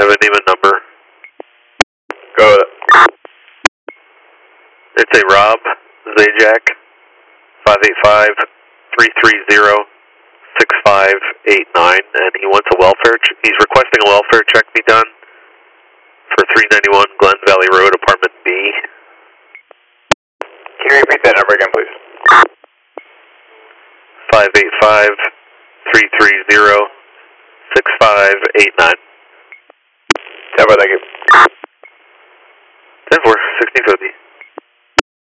have a name and number. Go with it. It's a Rob Zajac, 585-330-6589, and he wants a welfare. He's requesting a welfare check be done for 391 Glen Valley Road, Apartment B. Can you repeat that number again, please? 585-330-6589. 10-4, thank you. 10-4, 1650.